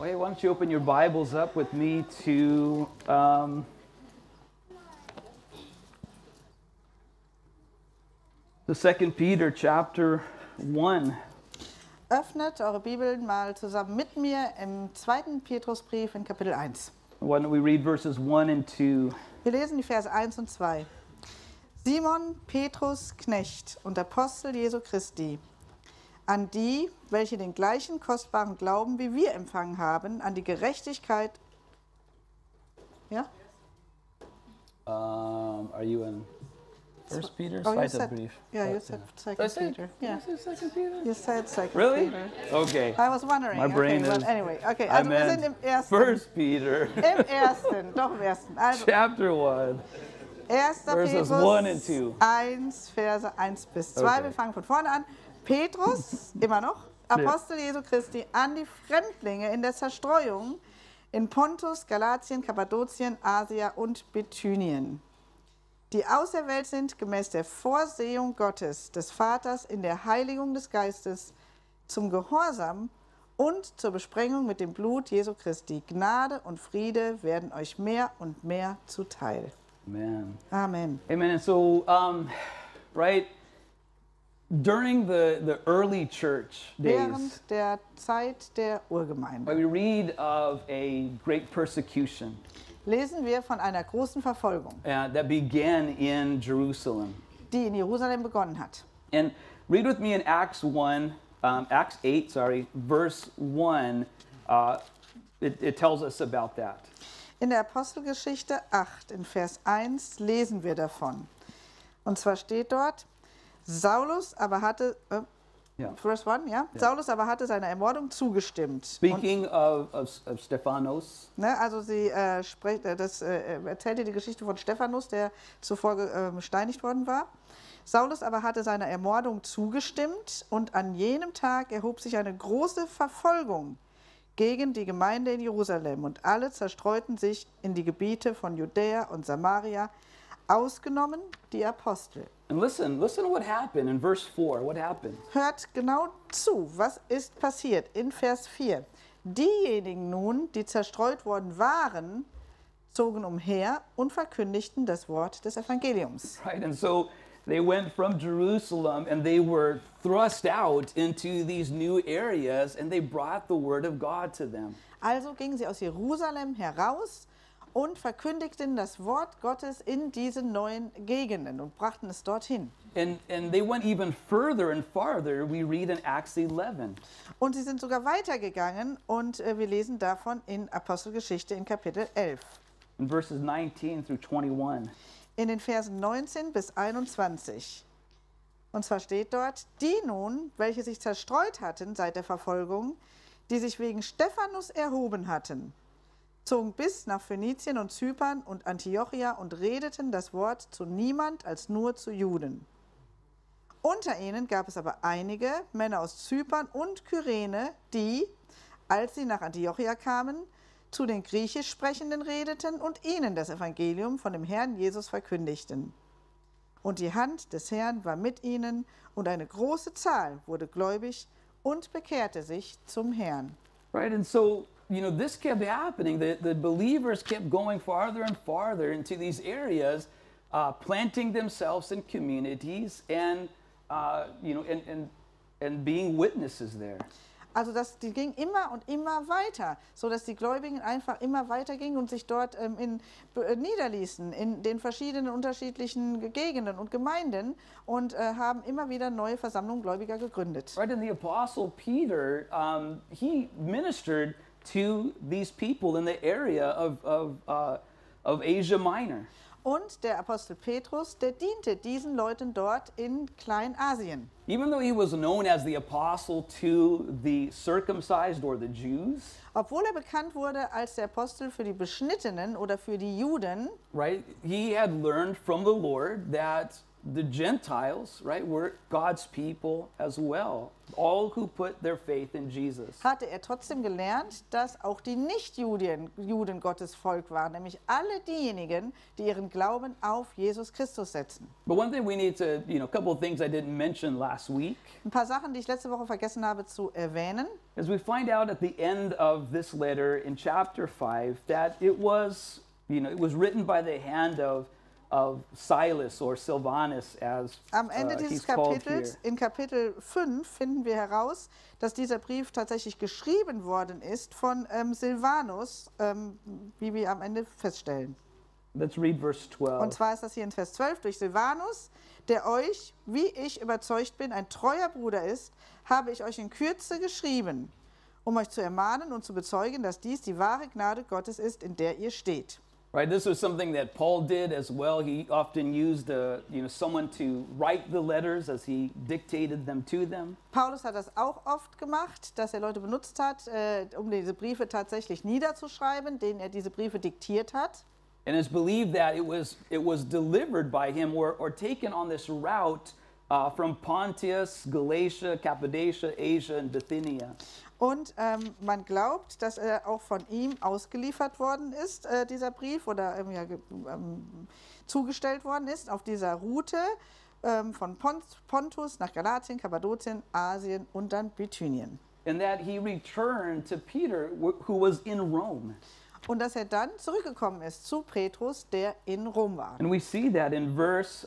Why don't you open your Bibles up with me to the 2 Peter chapter 1. Öffnet eure Bibeln mal zusammen mit mir im 2. Petrusbrief in Kapitel 1. Why don't we read verses 1 and 2? Wir lesen die Verse 1 und 2. Simon, Petrus, Knecht und Apostel Jesu Christi, an die, welche den gleichen kostbaren Glauben wie wir empfangen haben, an die Gerechtigkeit. Ja? Are you in 1 Peter? Oh, you Zweiter said, Brief. yeah, you said 2 Did I say- Peter. did I Yeah, say 2 Peter? you said 2 Really? Peter. Okay. I was wondering. My brain okay, is. but anyway, okay, I also wir sind meant im ersten. 1 Peter Im ersten, doch im ersten. Also, chapter 1. 1. Verses Petrus 1 and 2. 1, Verse 1 bis 2. Okay. Wir fangen von vorne an. Petrus, immer noch, Apostel Jesu Christi, an die Fremdlinge in der Zerstreuung in Pontus, Galatien, Kappadokien, Asia und Bithynien, die auserwählt sind gemäß der Vorsehung Gottes, des Vaters, in der Heiligung des Geistes, zum Gehorsam und zur Besprengung mit dem Blut Jesu Christi. Gnade und Friede werden euch mehr und mehr zuteil. Amen. Amen. Amen. And so, right, during the early church days, Während der Zeit der Urgemeinde we read of a great persecution lesen wir von einer großen Verfolgung, that began in Jerusalem. die in Jerusalem begonnen hat. And read with me in Acts 8, verse 1. It tells us about that. In der Apostelgeschichte 8, in Vers 1, lesen wir davon. Und zwar steht dort, Saulus aber hatte, Yeah. Vers 1, ja? Saulus aber hatte seiner Ermordung zugestimmt. Speaking of Stephanos, Also sie erzählte die Geschichte von Stephanus, der zuvor gesteinigt worden war. Saulus aber hatte seiner Ermordung zugestimmt und an jenem Tag erhob sich eine große Verfolgung gegen die Gemeinde in Jerusalem und alle zerstreuten sich in die Gebiete von Judäa und Samaria, ausgenommen die Apostel. and listen what happened in verse 4. What happened? Hört genau zu, was ist passiert in Vers 4. Diejenigen nun, die zerstreut worden waren, zogen umher und verkündigten das Wort des Evangeliums. Right, and so they went from Jerusalem and they were thrust out into these new areas and they brought the word of God to them. Also gingen sie aus Jerusalem heraus und verkündigten das Wort Gottes in diesen neuen Gegenden und brachten es dorthin. And they went even further and farther, we read in Acts 11. Und sie sind sogar weitergegangen und wir lesen davon in Apostelgeschichte in Kapitel 11. In verses 19 through 21. In den Versen 19 bis 21. Und zwar steht dort, die nun, welche sich zerstreut hatten seit der Verfolgung, die sich wegen Stephanus erhoben hatten, zogen bis nach Phönizien und Zypern und Antiochia und redeten das Wort zu niemand als nur zu Juden. Unter ihnen gab es aber einige Männer aus Zypern und Kyrene, die, als sie nach Antiochia kamen, zu den Griechisch Sprechenden redeten und ihnen das Evangelium von dem Herrn Jesus verkündigten. Und die Hand des Herrn war mit ihnen, und eine große Zahl wurde gläubig und bekehrte sich zum Herrn. Right, and so, this kept happening. The believers kept going farther and farther into these areas, planting themselves in communities and, and being witnesses there. Also die ging immer und immer weiter, sodass die Gläubigen einfach immer weiter gingen und sich dort niederließen in den verschiedenen unterschiedlichen Gegenden und Gemeinden und haben immer wieder neue Versammlungen Gläubiger gegründet. Right, and the Apostle Peter, he ministered to these people in the area of Asia Minor. Und der Apostel Petrus, der diente diesen Leuten dort in Kleinasien. Even though he was known as the apostle to the circumcised or the Jews, Obwohl er bekannt wurde als der Apostel für die Beschnittenen oder für die Juden, right? He had learned from the Lord that the Gentiles, right, were God's people as well. All who put their faith in Jesus. hatte er trotzdem gelernt, dass auch die Nicht-Juden Gottes Volk waren, nämlich alle diejenigen, die ihren Glauben auf Jesus Christus setzen. But one thing we need to, a couple of things I didn't mention last week, Ein paar Sachen, die ich letzte Woche vergessen habe zu erwähnen. is we find out at the end of this letter in chapter 5 that it was written by the hand of Silas or Silvanus, as Am Ende he's dieses called here. Kapitels, in Kapitel 5, finden wir heraus, dass dieser Brief tatsächlich geschrieben worden ist von Silvanus, wie wir am Ende feststellen. Let's read verse 12. Und zwar ist das hier in Vers 12, durch Silvanus, der euch, wie ich überzeugt bin, ein treuer Bruder ist, habe ich euch in Kürze geschrieben, um euch zu ermahnen und zu bezeugen, dass dies die wahre Gnade Gottes ist, in der ihr steht. Right, this was something that Paul did as well. He often used someone to write the letters as he dictated them to them. Paulus hat das auch oft gemacht, dass er Leute benutzt hat, um diese Briefe tatsächlich niederzuschreiben, denen er diese Briefe diktiert hat. And it's believed that it was delivered by him or taken on this route from Pontus, Galatia, Cappadocia, Asia, and Bithynia. Und man glaubt, dass er auch von ihm ausgeliefert worden ist, dieser Brief, oder zugestellt worden ist auf dieser Route von Pontus nach Galatien, Kappadokien, Asien und dann Bithynien. And that he returned to Peter, who was in Rome. Und dass er dann zurückgekommen ist zu Petrus, der in Rom war. And we see that in verse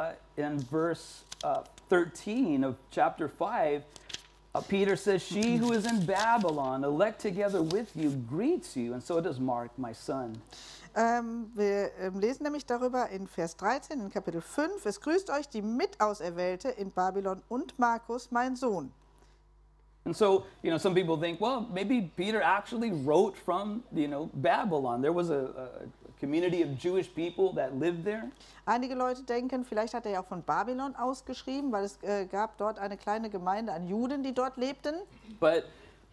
13 of chapter 5. Peter says, "She who is in Babylon, elect together with you, greets you, and so does Mark, my son." Wir lesen nämlich darüber in Vers 13 in Kapitel 5. Es grüßt euch die Mitauserwählte in Babylon und Markus, mein Sohn. And so, some people think, well, maybe Peter actually wrote from, Babylon. There was a community of Jewish people that lived there. Einige Leute denken, vielleicht hat er ja auch von Babylon ausgeschrieben, weil es gab dort eine kleine Gemeinde an Juden, die dort lebten. But,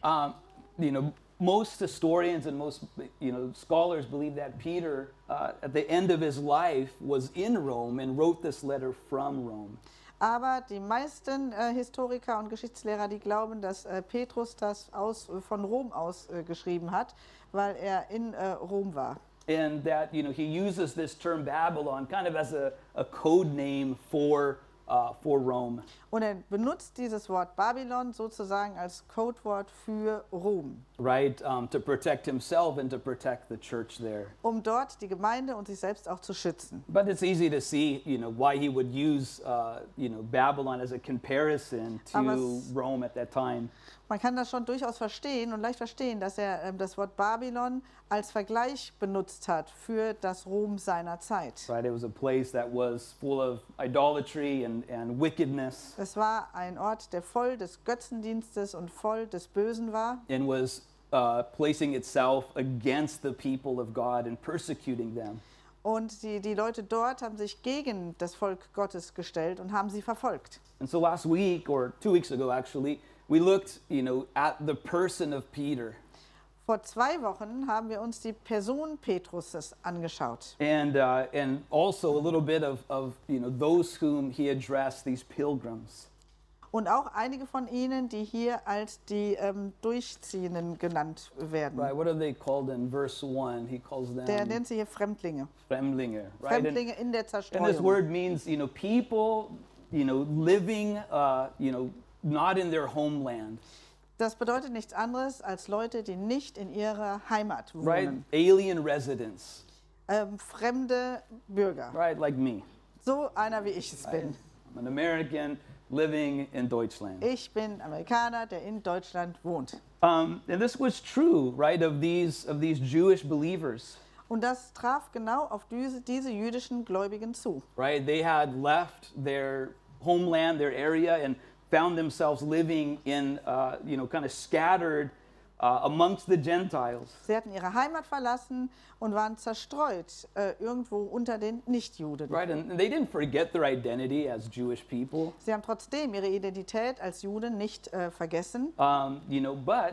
most historians and most, scholars believe that Peter, at the end of his life, was in Rome and wrote this letter from Rome. Aber die meisten Historiker und Geschichtslehrer, die glauben, dass Petrus das von Rom aus geschrieben hat, weil er in Rom war. And that, he uses this term Babylon kind of as a code name for Rome. Und er benutzt dieses Wort Babylon sozusagen als Codewort für Rom. Right, to protect himself and to protect the church there. Um dort die Gemeinde und sich selbst auch zu schützen. But it's easy to see, why he would use, Babylon as a comparison to Rome at that time. Man kann das schon durchaus verstehen und leicht verstehen, dass er das Wort Babylon als Vergleich benutzt hat für das Rom seiner Zeit. Right, it was a place that was full of idolatry and wickedness. Es war ein Ort, der voll des Götzendienstes und voll des Bösen war. And was placing itself against the people of God and persecuting them. Und die Leute dort haben sich gegen das Volk Gottes gestellt und haben sie verfolgt. And so last week, or 2 weeks ago actually, we looked, at the person of Peter. Vor 2 Wochen haben wir uns die Person Petrus angeschaut. And also a little bit of those whom he addressed, these pilgrims. Und auch einige von ihnen, die hier als die Durchziehenden genannt werden. Right, what are they called in verse 1? He calls them Der nennt sie hier Fremdlinge. Fremdlinge, right? Fremdlinge in der And this Zerstreuung. word means, people, living, not in their homeland. Das bedeutet nichts anderes als Leute, die nicht in ihrer Heimat Right? wohnen. Alien residents. Fremde Bürger. Right, like me. So einer wie ich es bin. I'm an American living in Deutschland. Ich bin Amerikaner, der in Deutschland wohnt. And this was true, right, of these Jewish believers. Und das traf genau auf diese jüdischen Gläubigen zu. Right? They had left their homeland, their area, and found themselves living in, kind of scattered amongst the Gentiles. Sie hatten ihre Heimat verlassen und waren zerstreut irgendwo unter den Nichtjuden. Right? And they didn't forget their identity as Jewish people. Sie haben trotzdem ihre Identität als Juden nicht vergessen. But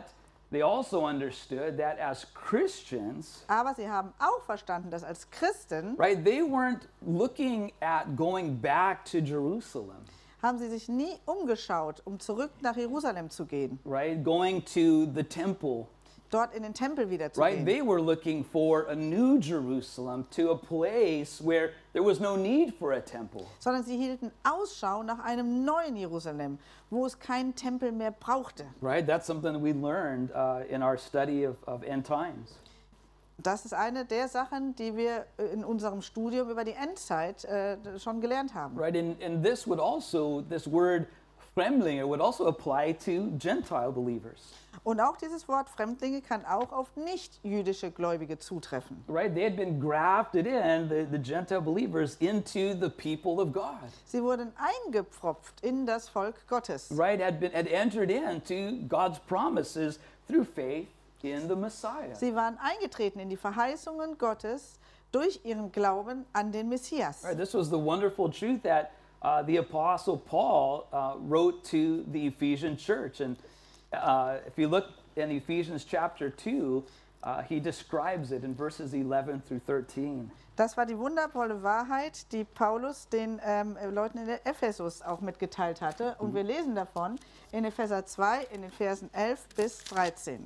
they also understood that as Christians, Aber sie haben auch verstanden, dass als Christen right, they weren't looking at going back to Jerusalem, haben sie sich nie umgeschaut, um zurück nach Jerusalem zu gehen, right, going to the temple. dort in den Tempel wieder zu Right, gehen. they were looking for a new Jerusalem, to a place where there was no need for a temple. Sondern sie hielten Ausschau nach einem neuen Jerusalem, wo es keinen Tempel mehr brauchte. Right, that's something that we learned in our study of end times. Das ist eine der Sachen, die wir in unserem Studium über die Endzeit schon gelernt haben. Right, and this would also, this word Fremdlinge would also apply to Gentile believers. Und auch dieses Wort Fremdlinge kann auch auf nicht-jüdische Gläubige zutreffen. Right, they had been grafted in, the Gentile believers, into the people of God. Sie wurden eingepfropft in das Volk Gottes. Right, had entered into God's promises through faith in the Messiah. Sie waren eingetreten in die Verheißungen Gottes durch ihren Glauben an den Messias. Right, this was the wonderful truth that the Apostle Paul wrote to the Ephesian church. And if you look in Ephesians chapter 2, he describes it in verses 11 through 13. Das war die wundervolle Wahrheit, die Paulus den Leuten in der Ephesus auch mitgeteilt hatte. Und wir lesen davon in Epheser 2 in den Versen 11 bis 13.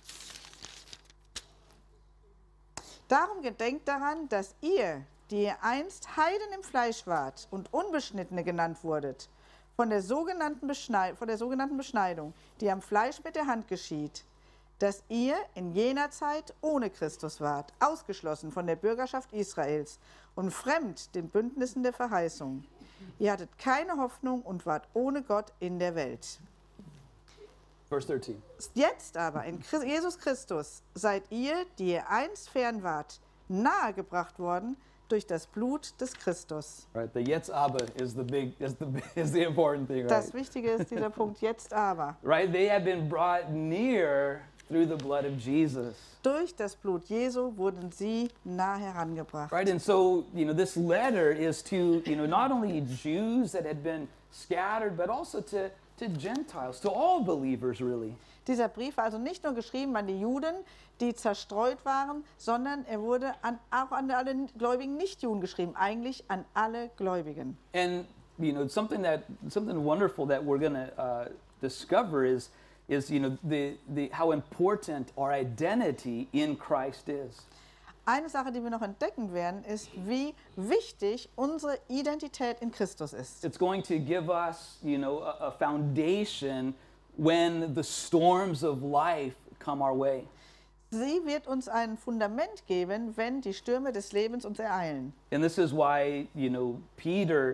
Darum gedenkt daran, dass ihr, die ihr einst Heiden im Fleisch wart und Unbeschnittene genannt wurdet, von der sogenannten Beschneidung, die am Fleisch mit der Hand geschieht, dass ihr in jener Zeit ohne Christus wart, ausgeschlossen von der Bürgerschaft Israels und fremd den Bündnissen der Verheißung. Ihr hattet keine Hoffnung und wart ohne Gott in der Welt. Verse 13. Jetzt aber in Jesus Christus seid ihr, die ihr einst fern wart, nahegebracht worden durch das Blut des Christus. Right, the jetzt aber is the important thing, right? Das Wichtige ist dieser Punkt, jetzt aber. Right, they had been brought near through the blood of Jesus. Durch das Blut Jesu wurden sie nah herangebracht. Right, and so, this letter is to, not only Jews that had been scattered, but also to Gentiles, to all believers, really. Dieser Brief war also nicht nur geschrieben an die Juden, die zerstreut waren, sondern er wurde auch an alle gläubigen Nichtjuden geschrieben, eigentlich an alle Gläubigen. And, something wonderful that we're going to discover is how important our identity in Christ is. Eine Sache, die wir noch entdecken werden, ist, wie wichtig unsere Identität in Christus ist. It's going to give us, a foundation when the storms of life come our way. Sie wird uns ein Fundament geben, wenn die Stürme des Lebens uns ereilen. And this is why, Peter,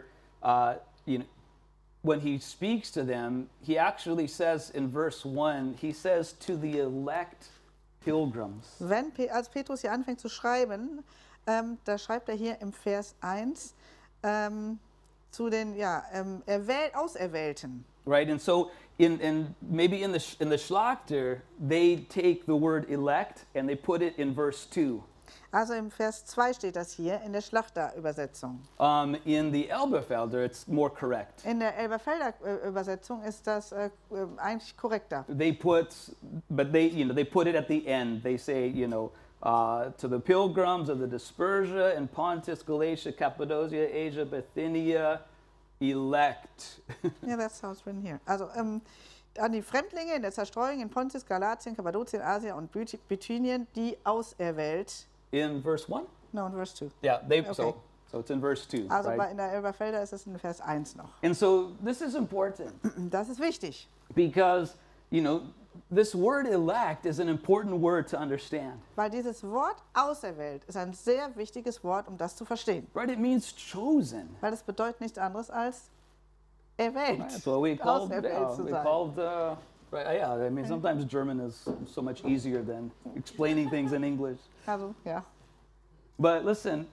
when he speaks to them, he actually says in verse 1, he says to the elect pilgrims. Als Petrus hier anfängt zu schreiben, da schreibt er hier im Vers 1 zu den Auserwählten. Right, and so maybe in the Schlachter, they take the word elect and they put it in verse 2. Also im Vers 2 steht das hier in der Schlachter-Übersetzung. In the Elberfelder, it's more correct. In der Elberfelder Übersetzung ist das eigentlich korrekter. They put it at the end. They say, to the pilgrims of the Dispersia in Pontus, Galatia, Cappadocia, Asia, Bithynia, elect. Yeah, that's how it's written here. Also an die Fremdlinge in der Zerstreuung in Pontus, Galatien, Kappadokien, Asia und Bithynien, die auserwählt. In verse 1? No, in verse 2. Yeah, Okay. so it's in verse 2. Also right? in der Elberfelder ist es in Vers 1 noch. And so this is important Das ist wichtig, because, this word elect is an important word to understand. weil dieses Wort auserwählt ist ein sehr wichtiges Wort, um das zu verstehen. Right? It means chosen. Weil es bedeutet nichts anderes als erwählt. Right? So we called, Auserwählt zu sein. right, yeah, I mean, sometimes German is so much easier than explaining things in English. Also, ja. But listen,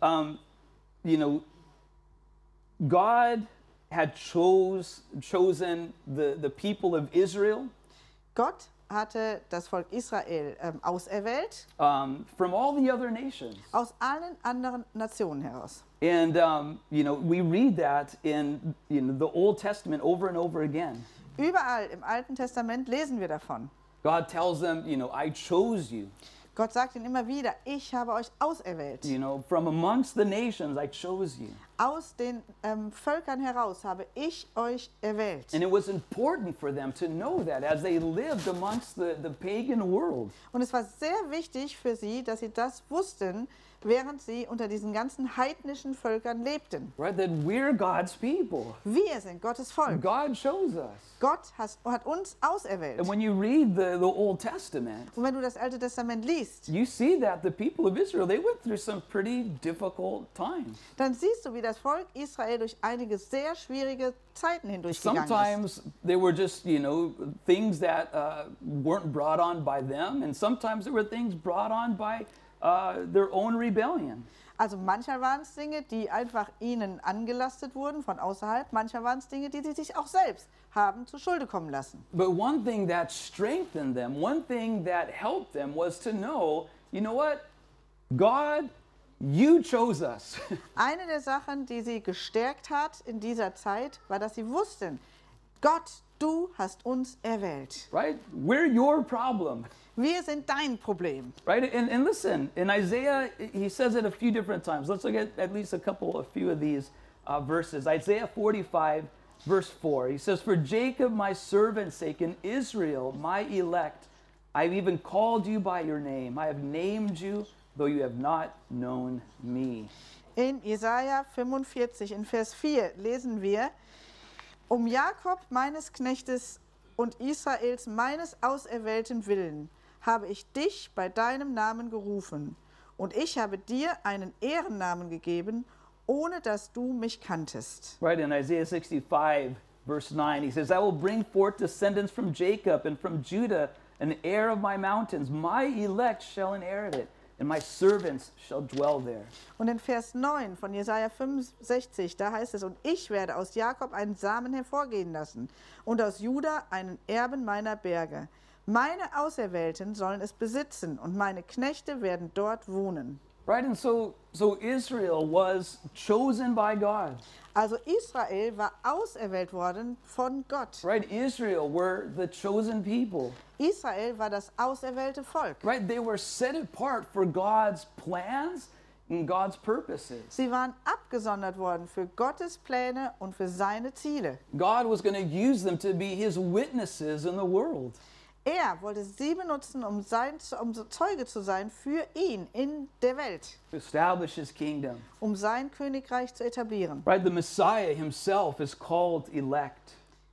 God had chosen the people of Israel Gott hatte das Volk Israel auserwählt, from all the other nations. aus allen anderen Nationen heraus. And, we read that in the Old Testament over and over again. Überall im Alten Testament lesen wir davon. God tells them, I chose you. Gott sagt ihnen immer wieder, ich habe euch auserwählt. From amongst the nations, I chose you. Aus den Völkern heraus habe ich euch erwählt. And it was important for them to know that as they lived amongst the pagan world. Und es war sehr wichtig für sie, dass sie das wussten, während sie unter diesen ganzen heidnischen Völkern lebten. Right, that we're God's people. Wir sind Gottes Volk. God chose us. Gott hat uns auserwählt. And when you read the Old Testament, Und wenn du das Alte Testament liest, you see that the people of Israel, they went through some pretty difficult times. dann siehst du, wie das Volk Israel durch einige sehr schwierige Zeiten hindurchgegangen ist. Sometimes they were just, things that weren't brought on by them, and sometimes there were things brought on by their own rebellion. Also manchmal waren es Dinge, die einfach ihnen angelastet wurden von außerhalb, manchmal waren es Dinge, die sie sich auch selbst haben zu Schulde kommen lassen. But one thing that strengthened them, one thing that helped them was to know, you know what? God, you chose us. Eine der Sachen, die sie gestärkt hat in dieser Zeit, war, dass sie wussten, Gott, du hast uns erwählt. Right? We're your problem. Wir sind dein Problem. Right? And listen, in Isaiah, he says it a few different times. Let's look at least a few of these verses. Isaiah 45, verse 4. He says, "For Jacob, my servant's sake, and Israel, my elect, I've even called you by your name. I have named you, though you have not known me." In Jesaja 45, in Vers 4 lesen wir, um Jakob meines Knechtes und Israels meines Auserwählten willen habe ich dich bei deinem Namen gerufen und ich habe dir einen Ehrennamen gegeben, ohne dass du mich kanntest. Right, in Isaiah 65, verse 9, he says, "I will bring forth descendants from Jacob and from Judah, an heir of my mountains. My elect shall inherit it, and my servants shall dwell there." Und in Vers 9 von Jesaja 65, da heißt es, und ich werde aus Jakob einen Samen hervorgehen lassen und aus Juda einen Erben meiner Berge. Meine Auserwählten sollen es besitzen und meine Knechte werden dort wohnen. Right, and so Israel was chosen by God. Also Israel war auserwählt worden von Gott. Right, Israel were the chosen people. Israel war das auserwählte Volk. Right, they were set apart for God's plans and God's purposes. Sie waren abgesondert worden für Gottes Pläne und für seine Ziele. God was going to use them to be his witnesses in the world. Er wollte sie benutzen, um Zeuge zu sein für ihn in der Welt, To establish his kingdom. um sein Königreich zu etablieren. Right, the Messiah himself is called elect.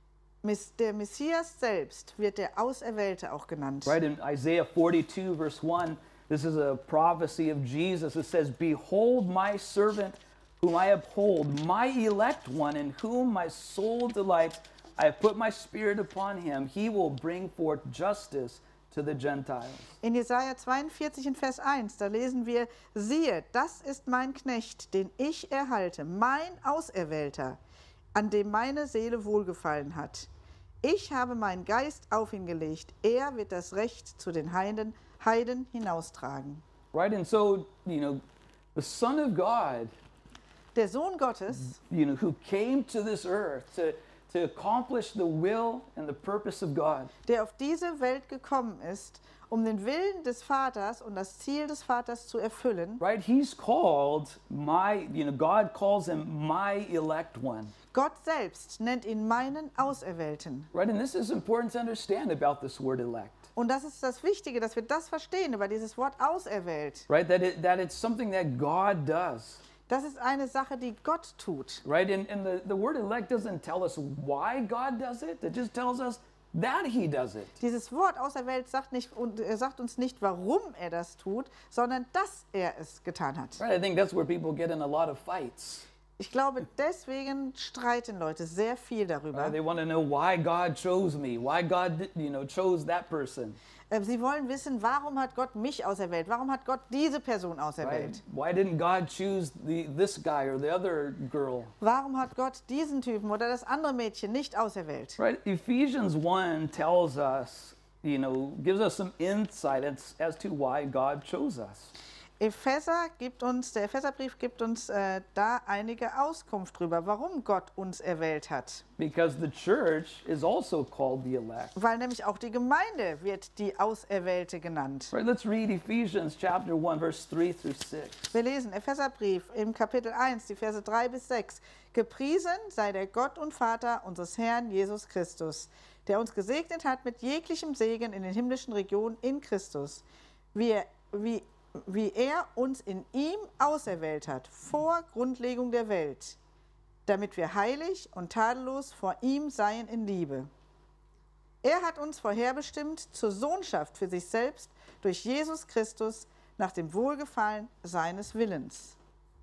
Der Messias selbst wird der Auserwählte auch genannt. Right, in Isaiah 42, verse 1, this is a prophecy of Jesus. It says, "Behold my servant whom I uphold, my elect one in whom my soul delights. I have put my spirit upon him. He will bring forth justice to the Gentiles." In Jesaja 42 in Vers 1, da lesen wir, siehe, das ist mein Knecht, den ich erhalte, mein Auserwählter, an dem meine Seele wohlgefallen hat. Ich habe meinen Geist auf ihn gelegt, er wird das Recht zu den Heiden hinaustragen. Right, and so, the Son of God, Der Sohn Gottes, who came to this earth to accomplish the will and the purpose of God. der auf diese Welt gekommen ist, um den Willen des Vaters und das Ziel des Vaters zu erfüllen. Right, he's called God calls him my elect one. Gott selbst nennt ihn meinen Auserwählten. Right, and this is important to understand about this word elect. Und das ist das Wichtige, dass wir das verstehen über dieses Wort auserwählt. Right, that it's something that God does. Das ist eine Sache, die Gott tut. Right, and the word elect doesn't tell us why God does it. It just tells us that he does it. Dieses Wort auserwählt sagt uns nicht, warum er das tut, sondern dass er es getan hat. Right, I think that's where people get in a lot of fights. Ich glaube, deswegen streiten Leute sehr viel darüber. They want to know why God chose me, why God, chose that person. Sie wollen wissen, warum hat Gott mich auserwählt? Warum hat Gott diese Person Right? auserwählt? Why didn't God choose this guy or the other girl? Warum hat Gott diesen Typen oder das andere Mädchen nicht auserwählt? Right? Ephesians 1 tells us, gives us some insight as to why God chose us. Der Epheserbrief gibt uns da einige Auskunft drüber, warum Gott uns erwählt hat. Because the church is also called the elect. Weil nämlich auch die Gemeinde wird die Auserwählte genannt. Right, let's read Ephesians chapter 1, verse 3 through 6. Wir lesen Epheserbrief im Kapitel 1, die Verse 3 bis 6. Gepriesen sei der Gott und Vater unseres Herrn Jesus Christus, der uns gesegnet hat mit jeglichem Segen in den himmlischen Regionen in Christus, wie er uns in ihm auserwählt hat, vor Grundlegung der Welt, damit wir heilig und tadellos vor ihm seien in Liebe. Er hat uns vorherbestimmt zur Sohnschaft für sich selbst durch Jesus Christus nach dem Wohlgefallen seines Willens.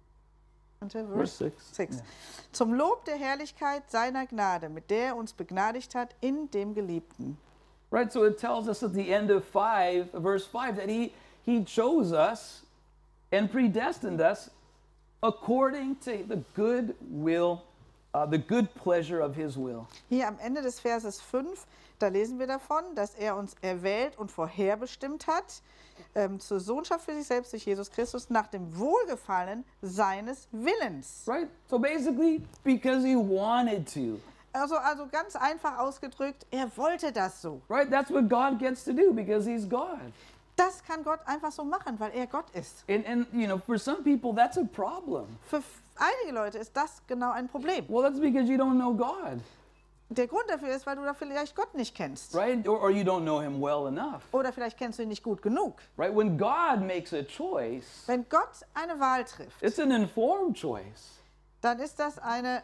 Und der Verse 6. Yeah. Zum Lob der Herrlichkeit seiner Gnade, mit der er uns begnadigt hat in dem Geliebten. Right, so it tells us at the end of verse 5, that he chose us and predestined us according to the good will, the good pleasure of his will. Hier am Ende des Verses 5, da lesen wir davon, dass er uns erwählt und vorherbestimmt hat, zur Sohnschaft für sich selbst durch Jesus Christus nach dem Wohlgefallen seines Willens. Right, so basically because he wanted to. Also ganz einfach ausgedrückt, er wollte das so. Right, that's what God gets to do because he's God. Das kann Gott einfach so machen, weil er Gott ist. And you know, for some people that's a problem. Für einige Leute ist das genau ein Problem. Well, that's because you don't know God. Der Grund dafür ist, weil du da vielleicht Gott nicht kennst. Right? Or you don't know him well enough. Oder vielleicht kennst du ihn nicht gut genug. Right? When God makes a choice, Wenn Gott eine Wahl trifft, it's an informed choice. dann ist das eine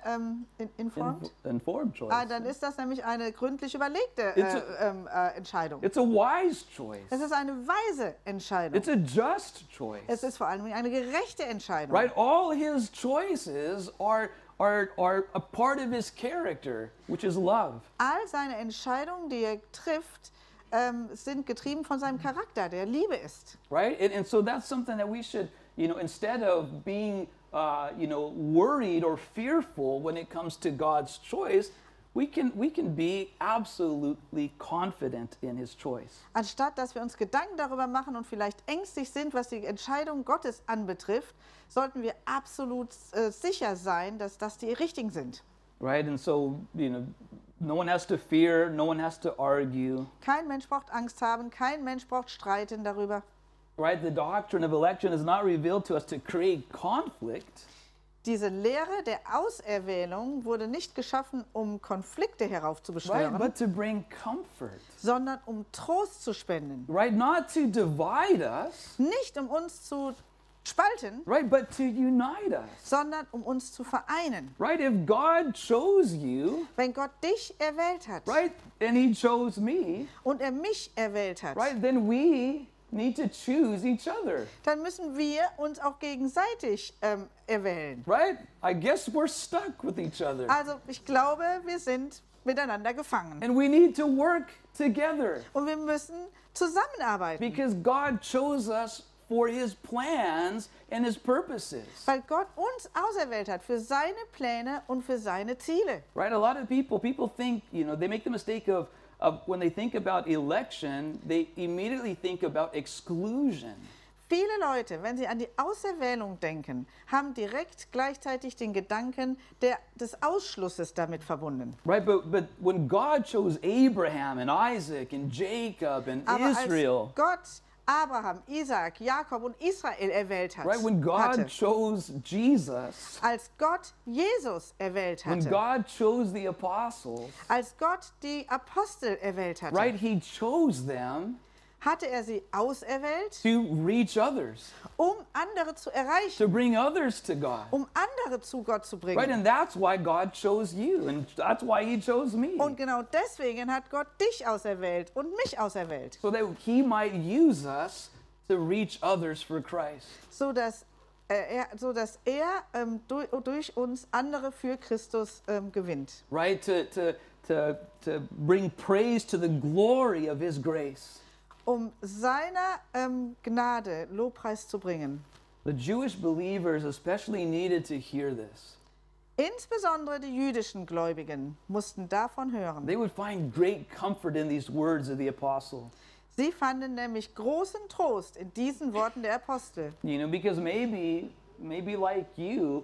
Informed choice. dann ist das nämlich eine gründlich überlegte Entscheidung. It's a wise choice. Es ist eine weise Entscheidung. It's a just choice. Es ist vor allem eine gerechte Entscheidung. Right? All his choices are a part of his character, which is love. All seine Entscheidungen, die er trifft, sind getrieben von seinem Charakter, der Liebe ist. Right? And so that's something that we should, you know, instead of being worried or fearful when it comes to God's choice, we can be absolutely confident in his choice. Anstatt dass wir uns Gedanken darüber machen und vielleicht ängstlich sind, was die Entscheidung Gottes anbetrifft, sollten wir absolut sicher sein, dass das die richtigen sind. Right? And so, you know, no one has to fear, no one has to argue. Kein Mensch braucht Angst haben, kein Mensch braucht streiten darüber. Right? The doctrine of election is not revealed to us to create conflict. Diese Lehre der Auserwählung wurde nicht geschaffen, um Konflikte heraufzubeschwören, Right? But to bring comfort. sondern um Trost zu spenden. Right? Not to divide us. Nicht um uns zu spalten, Right? But to unite us. sondern um uns zu vereinen. Right? If God chose you, Wenn Gott dich erwählt hat right, and he chose me, und er mich erwählt hat, right, then we need to choose each other. dann müssen wir uns auch gegenseitig erwählen. Right? I guess we're stuck with each other. Also ich glaube, wir sind miteinander gefangen. And we need to work together Und wir müssen zusammenarbeiten, because God chose us for his plans and his purposes. weil Gott uns auserwählt hat für seine Pläne und für seine Ziele. Right? A lot of people think, you know, they make the mistake of when they think about election, they immediately think about exclusion. Viele Leute, wenn sie an die Auserwählung denken, haben direkt gleichzeitig den Gedanken des Ausschlusses damit verbunden. Right? But when God chose Abraham and Isaac and Jacob and Aber Israel, als Gott Abraham, Isaac, Jakob und Israel erwählt right? When God hatte, chose Jesus, als Gott Jesus erwählt when hatte, God chose the apostles, als Gott die Apostel erwählt hatte, right? He chose them hatte er sie auserwählt, to reach others, andere zu erreichen, to bring others to God. andere zu Gott zu Right? bringen. And that's why God chose you, and that's why he chose me. Und genau deswegen hat Gott dich auserwählt und mich auserwählt, So that he might use us to reach others for Christ. sodass er durch uns andere für Christus gewinnt. Right? To bring praise to the glory of his grace. Seiner Gnade Lobpreis zu bringen. The Jewish believers especially needed to hear this. Insbesondere die jüdischen Gläubigen mussten davon hören. They would find great comfort in these words of the apostle. Sie fanden nämlich großen Trost in diesen Worten der Apostel. You know, because maybe like you,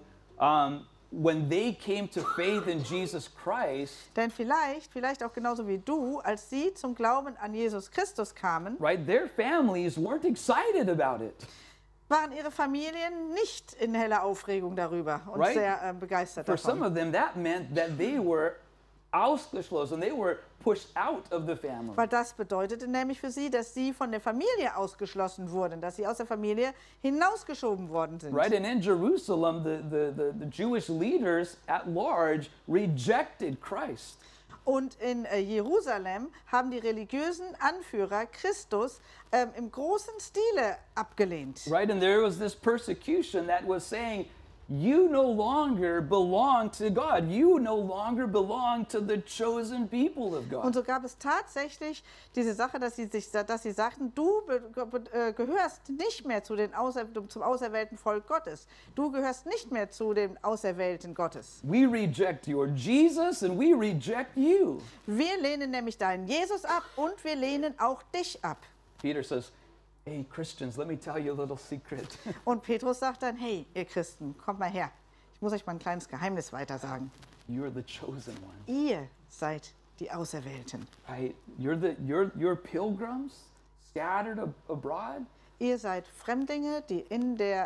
when they came to faith in Jesus Christ, Denn vielleicht auch genauso wie du, als sie zum Glauben an Jesus Christus kamen, right, their families weren't excited about it. waren ihre Familien nicht in heller Aufregung darüber und Right. sehr begeistert For some davon. of them, that meant that they were ausgeschlossen. They were pushed out of the family. Weil das bedeutete nämlich für sie, dass sie von der Familie ausgeschlossen wurden, dass sie aus der Familie hinausgeschoben worden sind. Right, and in Jerusalem, the Jewish leaders at large rejected Christ. Und in Jerusalem haben die religiösen Anführer Christus im großen Stile abgelehnt. Right, and there was this persecution that was saying, you no longer belong to God. You no longer belong to the chosen people of Und God. so gab es tatsächlich diese Sache, dass sie sagten, du gehörst nicht mehr zum auserwählten Volk Gottes. Du gehörst nicht mehr zu den Auserwählten Gottes. We reject your Jesus and we reject you. Wir lehnen nämlich deinen Jesus ab und wir lehnen auch dich ab. Peter says, hey, Christians, let me tell you a little secret. Und Petrus sagt dann, hey, ihr Christen, kommt mal her. Ich muss euch mal ein kleines Geheimnis weitersagen. You're the chosen one, Ihr seid die Auserwählten. right? You're pilgrims scattered abroad. Ihr seid Fremdlinge, die in der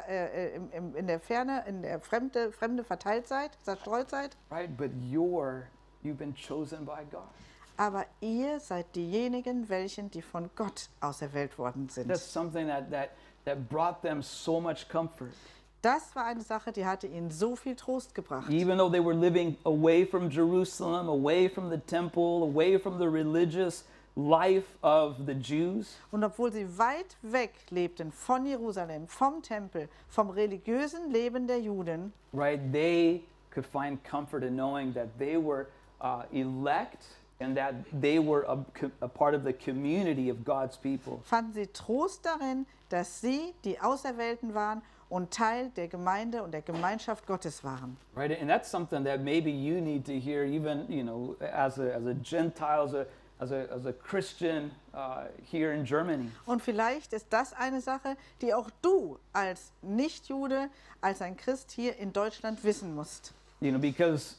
Ferne, in der Fremde verteilt seid, zerstreut seid. Right, but you've been chosen by God. Aber ihr seid diejenigen, die von Gott auserwählt worden sind. That's something that brought them so much comfort. Das war eine Sache, die hatte ihnen so viel Trost gebracht. Even though they were living away from Jerusalem, away from the temple, away from the religious life of the Jews, Und obwohl sie weit weg lebten von Jerusalem, vom Tempel, vom religiösen Leben der Juden, right, they could find comfort in knowing that they were elect and that they were a part of the community of God's people. fanden sie Trost darin, dass sie die Auserwählten waren und Teil der Gemeinde und der Gemeinschaft Gottes waren. Right, and that's something that maybe you need to hear, even as a Gentile, as a Christian here in Germany. Und vielleicht ist das eine Sache, die auch du als Nichtjude, als ein Christ hier in Deutschland wissen musst. Because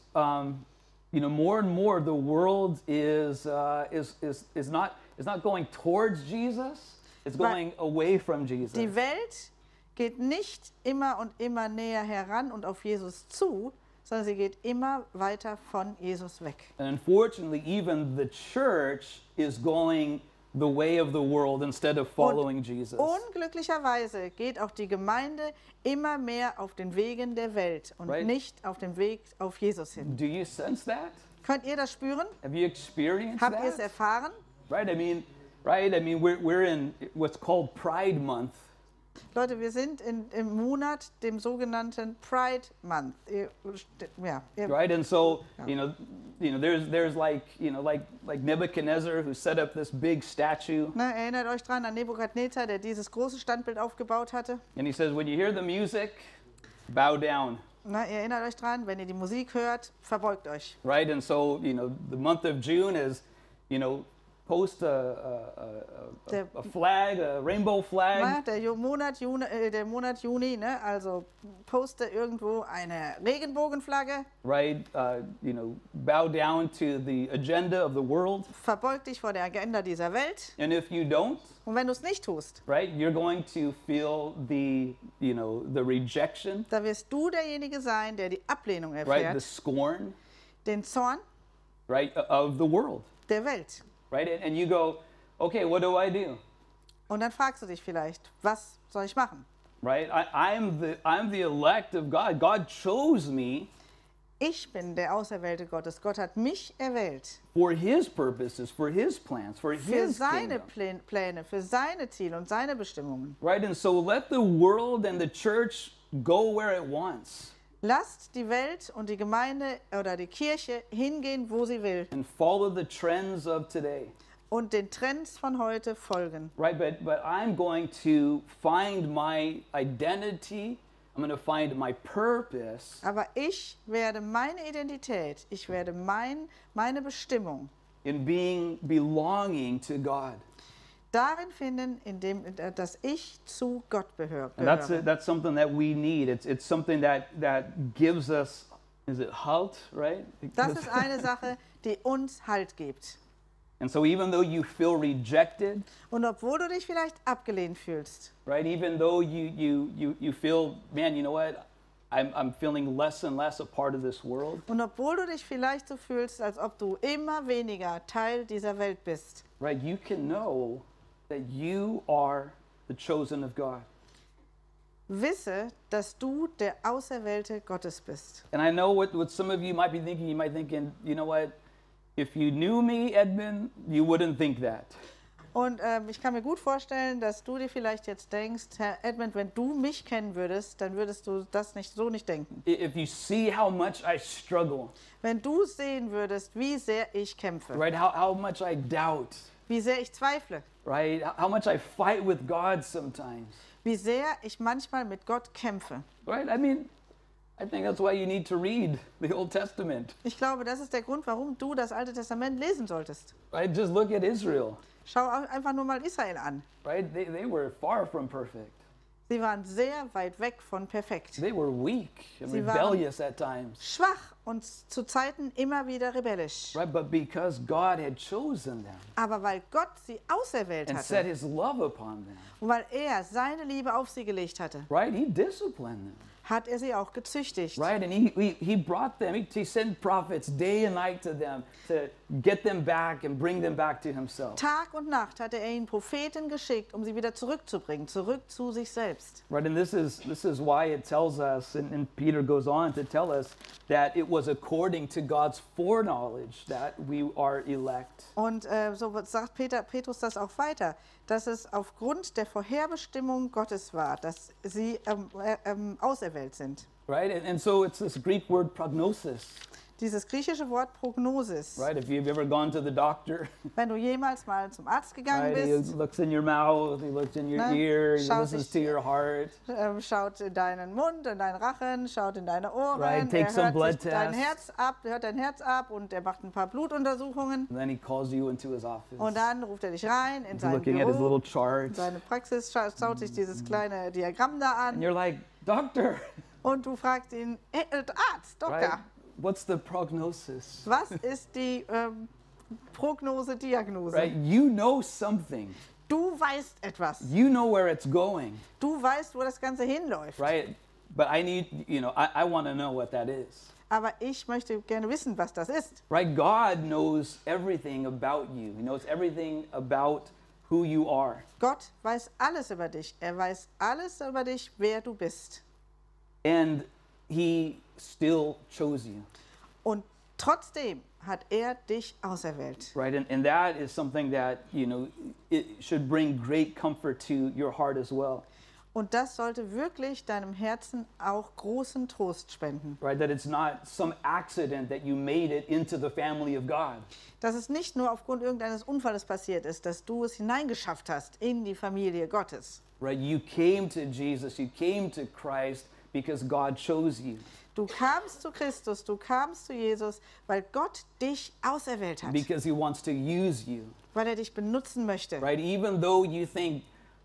more and more the world is not going towards Jesus; it's going away from Jesus. Die Welt geht nicht immer und immer näher heran und auf Jesus zu, sondern sie geht immer weiter von Jesus weg. And unfortunately, even the church is going the way of the world instead of following Jesus. Unglücklicherweise geht auch die Gemeinde immer mehr auf den Wegen der Welt und Right. nicht auf dem Weg auf Jesus hin. Do you sense that? Könnt ihr das spüren? Have you experienced Habt ihr es that? erfahren? Right. I mean, we're in what's called Pride Month. Leute, wir sind im Monat, dem sogenannten Pride Month. Right, and so there's like Nebuchadnezzar who set up this big statue, Erinnert euch dran an Nebukadnezar, der dieses große Standbild aufgebaut hatte. and he says, when you hear the music, bow down. Ihr erinnert euch dran, wenn ihr die Musik hört, verbeugt euch. Right, and so the month of June is, post a flag, a rainbow flag. Der Monat Juni, ne? Also poste irgendwo eine Regenbogenflagge, Right, bow down to the agenda of the world, verbeug dich vor der Agenda dieser Welt. and if you don't, Und wenn du es nicht tust, right, you're going to feel the rejection, da wirst du derjenige sein, der die Ablehnung right, erfährt, the scorn, den Zorn right, of the world. der Welt. Right, and you go, okay, what do I do? Und dann fragst du dich vielleicht, was soll ich machen? Right, I'm the elect of God. God chose me Ich bin der Auserwählte Gottes. Gott hat mich erwählt for His purposes, for His plans, for für His seine kingdom. Pläne, für seine Ziele und seine Bestimmungen. Right, and so let the world and the church go where it wants Lasst die Welt und die Gemeinde oder die Kirche hingehen, wo sie will and follow the trends of today. und den Trends von heute folgen. Right, but I'm going to find my identity. I'm going to find my purpose Aber ich werde meine Identität, ich werde meine Bestimmung in belonging to God. darin finden, dass ich zu Gott gehöre. And that's something that we need. It's something that gives us, is it halt, right? Das ist eine Sache, die uns Halt gibt. And so even though you feel rejected, Und obwohl du dich vielleicht abgelehnt fühlst, right? Even though you feel, man, you know what? I'm feeling less and less a part of this world. und obwohl du dich vielleicht so fühlst, als ob du immer weniger Teil dieser Welt bist, Right? You can know that you are the chosen of God. wisse, dass du der Auserwählte Gottes bist. And I know what some of you might be thinking. You might be thinking, you know what? If you knew me, Edmund, you wouldn't think that. Und ich kann mir gut vorstellen, dass du dir vielleicht jetzt denkst, Herr Edmund, wenn du mich kennen würdest, dann würdest du das so nicht denken. If you see how much I struggle, Wenn du sehen würdest, wie sehr ich kämpfe, right? How much I doubt, wie sehr ich zweifle, right? How much I fight with God sometimes, wie sehr ich manchmal mit Gott kämpfe. right? I mean, I think that's why you need to read the Old Testament, Ich glaube, das ist der Grund, warum du das Alte Testament lesen solltest. right? Just look at Israel, Schau einfach nur mal Israel an. right? They were far from perfect. Sie waren sehr weit weg von perfekt. They were weak and Sie waren- rebellious at times, Schwach und zu Zeiten immer wieder rebellisch. right? But because God had chosen them Aber weil Gott sie auserwählt and set hatte His love upon them, und weil er seine Liebe auf sie gelegt hatte, right? He disciplined them. hat er sie auch gezüchtigt. Right, and he brought them, he sent prophets day and night to them to get them back and bring them back to himself. Tag und Nacht hatte er ihnen Propheten geschickt, um sie wieder zurückzubringen, zurück zu sich selbst. Right, and this is why it tells us, and Peter goes on to tell us, that it was according to God's foreknowledge that we are elect. Und so sagt Petrus das auch weiter, dass es aufgrund der Vorherbestimmung Gottes war, dass sie auserwählt sind. Right, and so it's this Greek word prognosis. Dieses griechische Wort Prognosis. Right, if you've ever gone to the doctor, Wenn du jemals mal zum Arzt gegangen right, he bist, looks in your mouth, he looks in your Ne? ear, he Schaut listens sich- to your heart. schaut in deinen Mund, in deinen Rachen, schaut in deine Ohren, Right, take some er blood hört sich dein tests. Herz ab, hört dein Herz ab und er macht ein paar Blutuntersuchungen And then he calls you into his office. und dann ruft er dich rein in He's sein looking at his Büro, little chart. in seine Praxis, schaut sich dieses kleine Diagramm da And an you're like, doctor, und du fragst ihn, Arzt, Doktor, right? What's the prognosis? was ist die Prognose, Diagnose? Right? You know something. Du weißt etwas, You know where it's going, du weißt, wo das Ganze hinläuft, right? But I need, I want to know what that is. aber ich möchte gerne wissen, was das ist. Right? God knows everything about you. He knows everything about who you are. Gott weiß alles über dich. Er weiß alles über dich, wer du bist. And he still chose you. Und trotzdem hat er dich auserwählt. Right? And that is something that, it should bring great comfort to your heart as well. Und das sollte wirklich deinem Herzen auch großen Trost spenden. Right? That it's not some accident that you made it into the family of God. Dass es nicht nur aufgrund irgendeines Unfalls passiert ist, dass du es hineingeschafft hast in die Familie Gottes. Right? You came to Jesus, you came to Christ because God chose you. Du kamst zu Christus, du kamst zu Jesus, weil Gott dich auserwählt hat. Because he wants to use you. Weil er dich benutzen möchte. Right? Even though you think,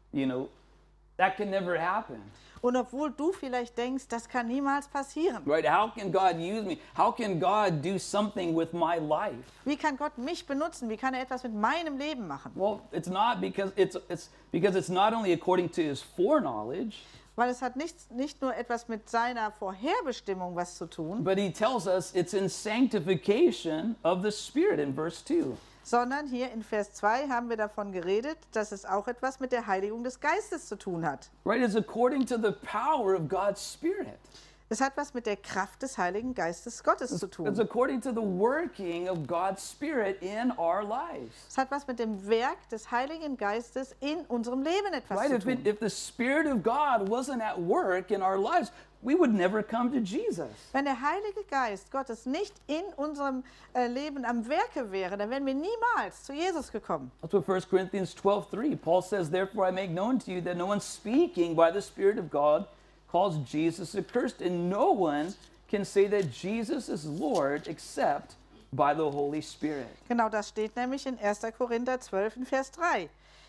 that can never happen. Und obwohl du vielleicht denkst, das kann niemals passieren. Right? How can God use me? How can God do something with my life? Wie kann Gott mich benutzen? Wie kann er etwas mit meinem Leben machen? Well, it's not because it's not only according to his foreknowledge, Weil es hat nicht nur etwas mit seiner Vorherbestimmung was zu tun, but he tells us it's in sanctification of the Spirit in verse 2. sondern hier in Vers 2 haben wir davon geredet, dass es auch etwas mit der Heiligung des Geistes zu tun hat. Right? It's according to the power of God's Spirit. Es hat was mit der Kraft des Heiligen Geistes Gottes zu It's tun. according to the working of God's Spirit in our lives. Es hat was mit dem Werk des Heiligen Geistes in unserem Leben etwas Right? zu tun. If the Spirit of God wasn't at work in our lives, we would never come to Jesus. Wenn der Heilige Geist Gottes nicht in unserem Leben am Werke wäre, dann wären wir niemals zu Jesus gekommen. That's what 1 Corinthians 12:3. Paul says, "Therefore I make known to you that no one speaking by the Spirit of God calls Jesus accursed, and no one can say that Jesus is Lord except by the Holy Spirit." Genau das steht nämlich in 1. Korinther 12 in Vers 3.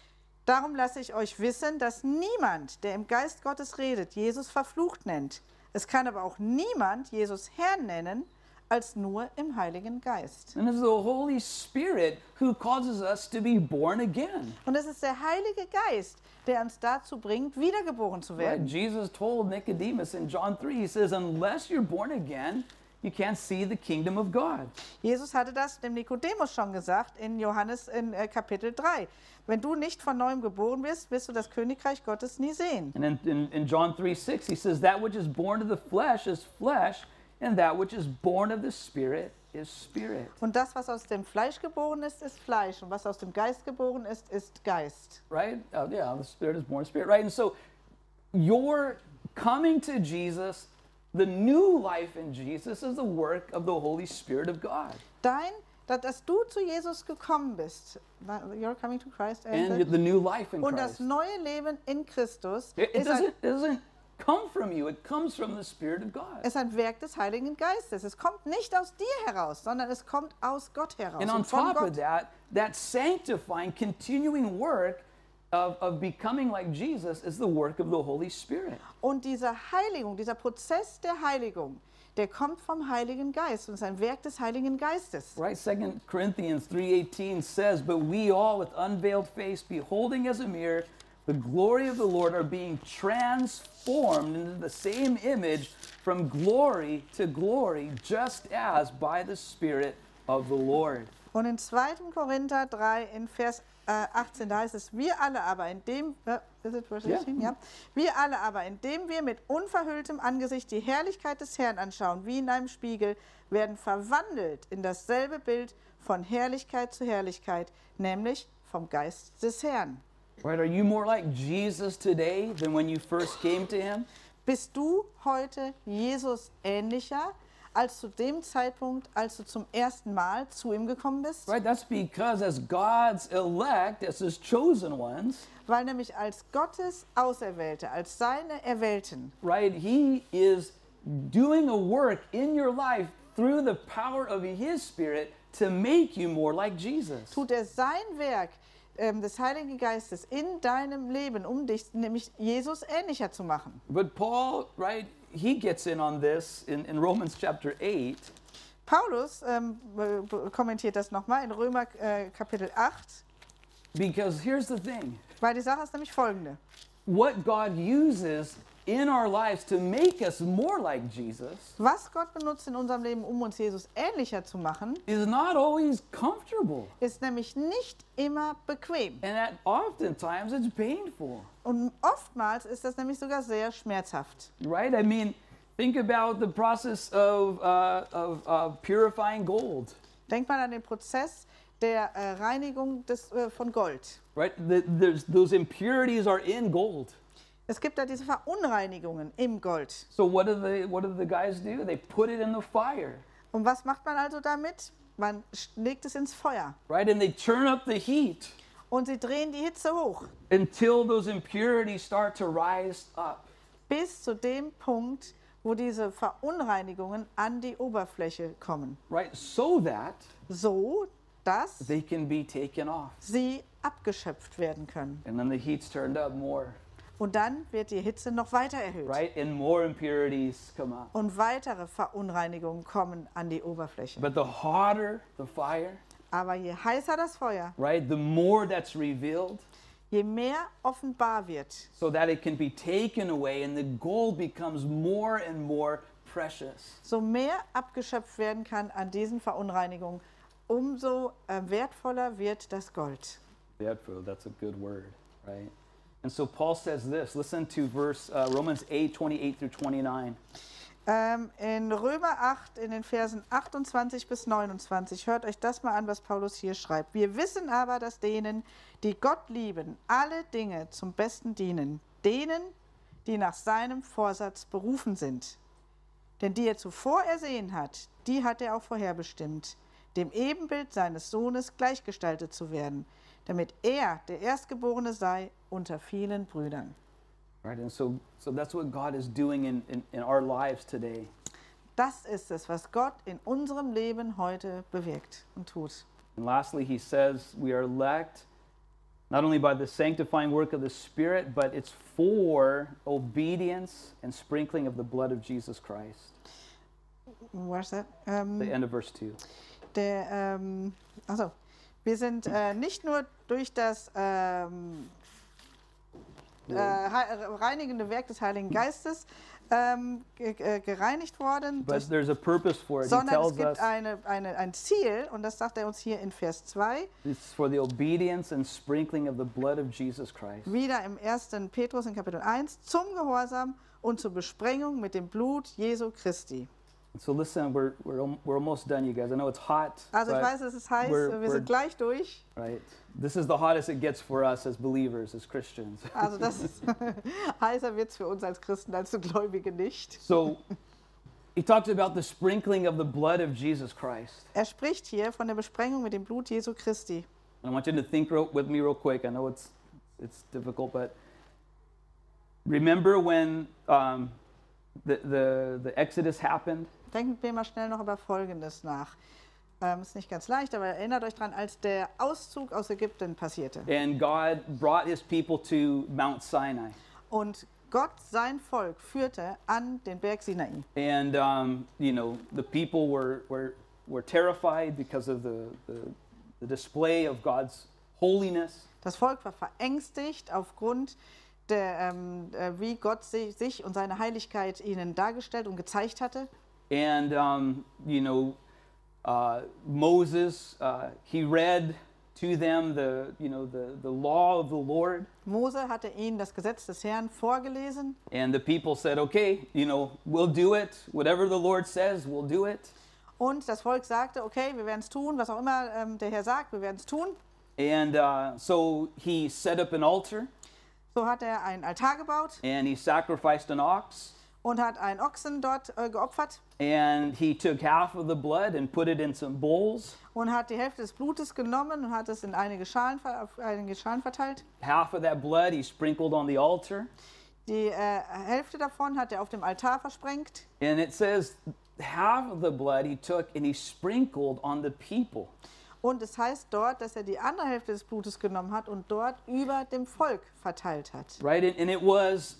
Darum lasse ich euch wissen, dass niemand, der im Geist Gottes redet, Jesus verflucht nennt. Es kann aber auch niemand Jesus Herrn nennen, als nur im Heiligen Geist. And it's the Holy Spirit who causes us to be born again. Und es ist der Heilige Geist, der uns dazu bringt, wiedergeboren zu Right? werden. Jesus told Nicodemus in John 3, he says, unless you're born again, you can't see the kingdom of God. Jesus hatte das dem Nikodemus schon gesagt in Johannes in Kapitel 3. Wenn du nicht von neuem geboren wirst, wirst du das Königreich Gottes nie sehen. And in John 3:6, he says, that which is born of the flesh is flesh, and that which is born of the Spirit is spirit. Und das, was aus dem Fleisch geboren ist, ist Fleisch. Und was aus dem Geist geboren ist, ist Geist. Right? Yeah, the Spirit is born spirit, right? And so your coming to Jesus, the new life in Jesus is the work of the Holy Spirit of God. Dass du zu Jesus gekommen bist, you're coming to Christ, And the new life in und das Christ. neue Leben in Christus It ist doesn't come from you, it comes from the Spirit of God. ist ein Werk des Heiligen Geistes. Es kommt nicht aus dir heraus, sondern es kommt aus Gott heraus. And on Und von top of Gott. that sanctifying, continuing work of becoming like Jesus is the work of the Holy Spirit. Und diese Heiligung, dieser Prozess der Heiligung, der kommt vom Heiligen Geist und ist ein Werk des Heiligen Geistes. Right? 2 Corinthians 3:18 says, but we all with unveiled face, beholding as a mirror the glory of the Lord, are being transformed into the same image from glory to glory, just as by the Spirit of the Lord. Und in 2. Korinther 3 in Vers 18, da heißt es, wir alle aber, indem, Ja. wir alle aber, indem wir mit unverhülltem Angesicht die Herrlichkeit des Herrn anschauen, wie in einem Spiegel, werden verwandelt in dasselbe Bild von Herrlichkeit zu Herrlichkeit, nämlich vom Geist des Herrn. Right? Are you more like Jesus today than when you first came to him? Bist du heute Jesus ähnlicher als zu dem Zeitpunkt, als du zum ersten Mal zu ihm gekommen bist? Right? That's because as God's elect, as his chosen ones, Weil nämlich als Gottes Auserwählte, als seine Erwählten, right, he is doing a work in your life through the power of his Spirit to make you more like Jesus. tut er sein Werk des Heiligen Geistes in deinem Leben, um dich nämlich Jesus ähnlicher zu machen. But Paul, right, he gets in on this in Romans chapter 8. Paulus kommentiert das nochmal in Römer Kapitel 8, Because here's the thing, weil die Sache ist nämlich folgende. what God uses in our lives to make us more like Jesus Was Gott benutzt in unserem Leben, um uns Jesus ähnlicher zu machen, is not always comfortable. ist nämlich nicht immer bequem. And that oftentimes it's painful, Und oftmals ist das nämlich sogar sehr schmerzhaft. right? I mean, think about the process of purifying gold, Denkt mal an den Prozess der Reinigung von Gold. right? Those impurities are in gold. Es gibt da diese Verunreinigungen im Gold. So what do the guys do? They put it in the fire, Und was macht man also damit? Man legt es ins Feuer. right? And they turn up the heat Und sie drehen die Hitze hoch, until those impurities start to rise up. bis zu dem Punkt, wo diese Verunreinigungen an die Oberfläche kommen. Right? So that So, dass they can be taken off. sie abgeschöpft werden können. And then the heat's turned up more, Und dann wird die Hitze noch weiter erhöht. right? And more impurities come up. Und weitere Verunreinigungen kommen an die Oberfläche. But the hotter the fire, Aber je heißer das Feuer, right, the more that's revealed je mehr offenbar wird, so that it can be taken away and the gold becomes more and more precious. so mehr abgeschöpft werden kann an diesen Verunreinigungen, umso wertvoller wird das Gold. Wertvoll, that's a good word, right? And so Paul says this. Listen to Romans 8, 28 through 29. In Römer 8, in den Versen 28 bis 29, hört euch das mal an, was Paulus hier schreibt. Wir wissen aber, dass denen, die Gott lieben, alle Dinge zum Besten dienen, denen, die nach seinem Vorsatz berufen sind. Denn die er zuvor ersehen hat, die hat er auch vorherbestimmt, dem Ebenbild seines Sohnes gleichgestaltet zu werden, damit er der Erstgeborene sei unter vielen Brüdern. Right, and so that's what God is doing in our lives today. Das ist es, was Gott in unserem Leben heute bewirkt und tut. And lastly, he says we are elect not only by the sanctifying work of the Spirit, but it's for obedience and sprinkling of the blood of Jesus Christ. Where's that? The end of verse 2. Also, wir sind nicht nur durch das reinigende Werk des Heiligen Geistes gereinigt worden, But there's a purpose for it. He sondern es tells gibt us ein Ziel, und das sagt er uns hier in Vers 2, it's for the obedience and sprinkling of the blood of Jesus Christ. wieder im 1. Petrus in Kapitel 1, zum Gehorsam und zur Besprengung mit dem Blut Jesu Christi. So listen, we're almost done, you guys. I know it's hot, Also ich but, weiß, es ist heiß, we're- wir sind gleich durch. right? This is the hottest it gets for us as believers, as Christians. Also das ist heißer wird es für uns als Christen, als Gläubige nicht. So he talks about the sprinkling of the blood of Jesus Christ. Er spricht hier von der Besprengung mit dem Blut Jesu Christi. And I want you to think with me real quick. I know it's difficult, but remember when the Exodus happened? Denken wir mal schnell noch über Folgendes nach. Ist nicht ganz leicht, aber erinnert euch dran, als der Auszug aus Ägypten passierte And God brought his people to Mount Sinai. und Gott sein Volk führte an den Berg Sinai. And, the people were terrified because of the display of God's holiness. Das Volk war verängstigt aufgrund der, wie Gott sich und seine Heiligkeit ihnen dargestellt und gezeigt hatte. And, Moses, he read to them the law of the Lord. Mose hatte ihnen das Gesetz des Herrn vorgelesen And the people said, okay, we'll do it. Whatever the Lord says, we'll do it. und das Volk sagte, okay, wir werden es tun, was auch immer der Herr sagt, wir werden es tun. And so he set up an altar So hat er einen Altar gebaut and he sacrificed an ox. und hat einen Ochsen dort geopfert And he took half of the blood and put it in some bowls. und hat die Hälfte des Blutes genommen und hat es in einige Schalen verteilt. Half of that blood he sprinkled on the altar. Die Hälfte davon hat er auf dem Altar versprengt. And it says half of the blood he took and he sprinkled on the people. Und es heißt dort, dass er die andere Hälfte des Blutes genommen hat und dort über dem Volk verteilt hat. Right? And it was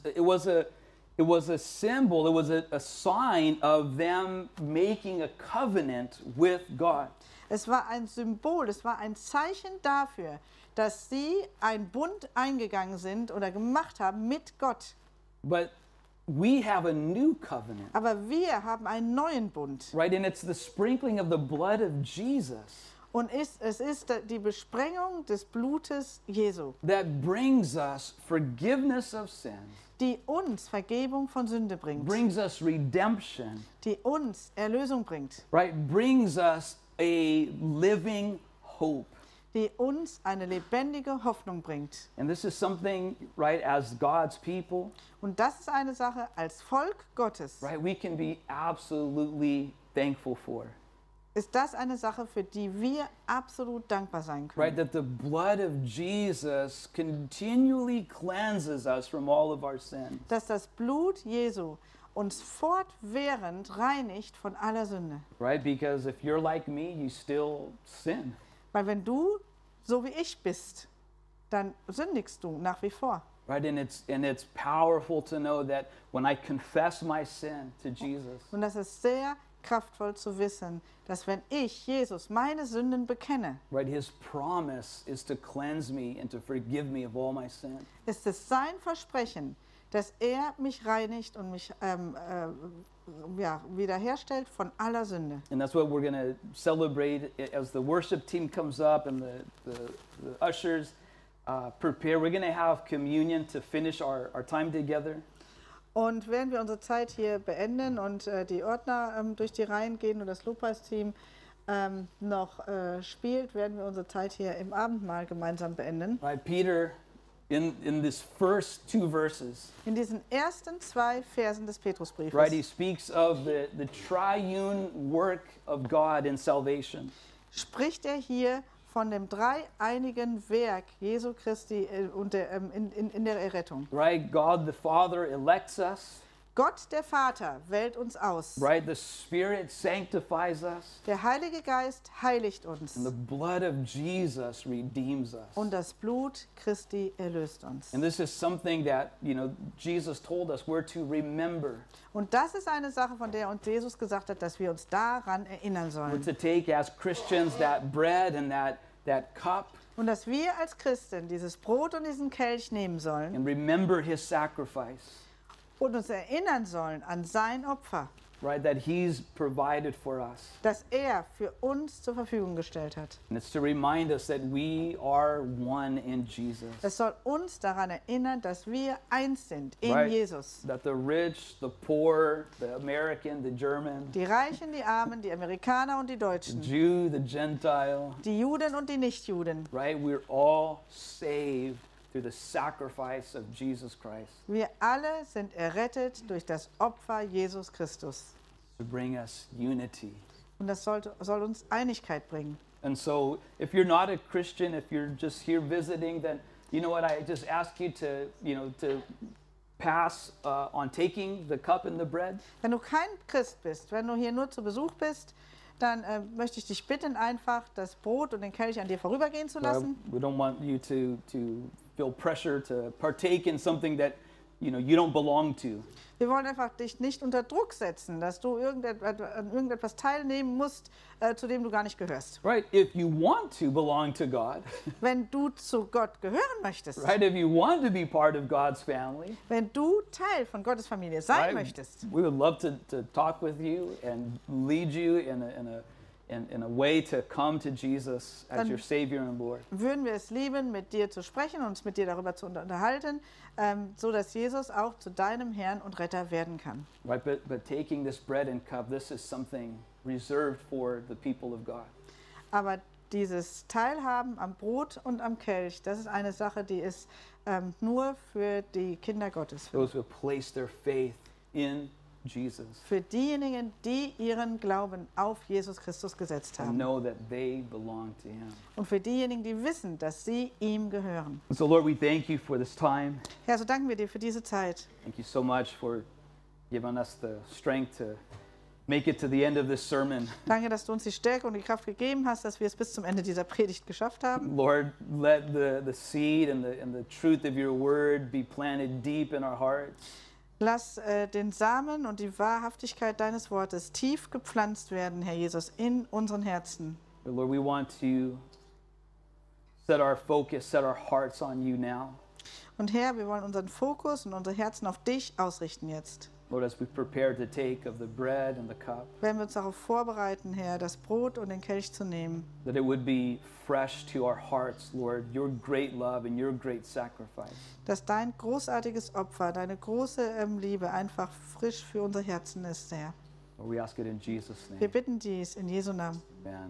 a symbol, it was a sign of them making a covenant with God. Es war ein Symbol, es war ein Zeichen dafür, dass sie einen Bund eingegangen sind oder gemacht haben mit Gott. But we have a new covenant. Aber wir haben einen neuen Bund. Right? And it's the sprinkling of the blood of Jesus Und es ist die Besprengung des Blutes Jesu, that brings us forgiveness of sins, die uns Vergebung von Sünde bringt, brings us redemption, die uns Erlösung bringt, right? Brings us a living hope. die uns eine lebendige Hoffnung bringt. And this is something, right, as God's people, Und das ist eine Sache als Volk Gottes. right, we can be absolutely thankful for. Ist das eine Sache, für die wir absolut dankbar sein Right, können. that the blood of Jesus continually cleanses us from all of our sin. Dass das Blut Jesu uns fortwährend reinigt von aller Sünde. Right, because if you're like me, you still sin. Weil wenn du so wie ich bist, dann sündigst du nach wie vor. Right, and it's powerful to know that when I confess my sin to Jesus, Und das ist sehr kraftvoll zu wissen, dass wenn ich Jesus meine Sünden bekenne, right, his promise is to cleanse me and to forgive me of all my sin. ist es sein Versprechen, dass er mich reinigt und mich wiederherstellt von aller Sünde. And that's what we're going to celebrate as the worship team comes up and the ushers prepare. We're going to have communion to finish our time together. Und während wir unsere Zeit hier beenden und die Ordner durch die Reihen gehen und das Lobpreisteam noch spielt, werden wir unsere Zeit hier im Abendmahl gemeinsam beenden. Right, Peter, in these first two verses, In diesen ersten 2 Versen des Petrusbriefes right, he speaks of the triune work of God in salvation. spricht er hier von dem dreieinigen Werk Jesu Christi in der Errettung. Right, God the Father elects us. Gott, der Vater, wählt uns aus. Right? The Spirit sanctifies us, Der Heilige Geist heiligt uns. and the blood of Jesus redeems us. Und das Blut Christi erlöst uns. And this is something that, Jesus told us we're to remember. Und das ist eine Sache, von der uns Jesus gesagt hat, dass wir uns daran erinnern We're sollen. to take as Christians that bread and that cup Und dass wir als Christen dieses Brot und diesen Kelch nehmen sollen and remember his sacrifice, und uns erinnern sollen an sein Opfer, right? That he's provided for us. das er für uns zur Verfügung gestellt hat. And it's to remind us that we are one in Jesus. Es soll uns daran erinnern, dass wir eins sind in Right. Jesus. That the rich, the poor, the American, the German, Die Reichen, die Armen, die Amerikaner und die the Deutschen, Jew, the Gentile, die Juden und die Nichtjuden. right? We're all saved through the sacrifice of Jesus Christ Wir alle sind errettet durch das Opfer Jesus Christus. to bring us unity. Und das soll uns Einigkeit bringen. And so, if you're not a Christian, if you're just here visiting, then you know what? I just ask you to, to pass on taking the cup and the bread. Wenn du kein Christ bist, wenn du hier nur zu Besuch bist, dann möchte ich dich bitten, einfach das Brot und den Kelch an dir vorübergehen zu lassen. We don't want you to feel pressure to partake in something that you don't belong to. Wir wollen einfach dich nicht unter Druck setzen, dass du an irgendetwas teilnehmen musst, zu dem du gar nicht gehörst. Right? If you want to belong to God, Wenn du zu Gott gehören möchtest, right? If you want to be part of God's family, wenn du Teil von Gottes Familie sein right? möchtest, We would love to talk with you and lead you in a way to come to Jesus as Dann- your Savior and Lord. würden wir es lieben, mit dir zu sprechen und uns mit dir darüber zu unterhalten, so dass Jesus auch zu deinem Herrn und Retter werden kann. Right? But taking this bread and cup, this is something reserved for the people of God. Aber dieses Teilhaben am Brot und am Kelch, das ist eine Sache, die ist nur für die Kinder Gottes. Those who place their faith in Jesus Für diejenigen, die ihren Glauben auf Jesus Christus gesetzt and haben. know that they belong to Him. Und für diejenigen, die wissen, dass sie ihm gehören. And so, Lord, we thank you for this time. Herr, so danken wir dir für diese Zeit. Thank you so much for giving us the strength to make it to the end of this sermon. Danke, dass du uns die Stärke und die Kraft gegeben hast, dass wir es bis zum Ende dieser Predigt geschafft haben. Lord, let the seed and the truth of your word be planted deep in our hearts. Lass den Samen und die Wahrhaftigkeit deines Wortes tief gepflanzt werden, Herr Jesus, in unseren Herzen. But Lord, we want to set our focus, set our hearts on you now. Und Herr, wir wollen unseren Fokus und unsere Herzen auf dich ausrichten jetzt. Lord, as we prepare to take of the bread and the cup, Wenn wir uns darauf vorbereiten, Herr, das Brot und den Kelch zu nehmen, that it would be fresh to our hearts, Lord, your great love and your great sacrifice. dass dein großartiges Opfer, deine große Liebe einfach frisch für unsere Herzen ist, Herr. Lord, we ask it in Jesus' Wir name. bitten dies in Jesu Namen. Amen.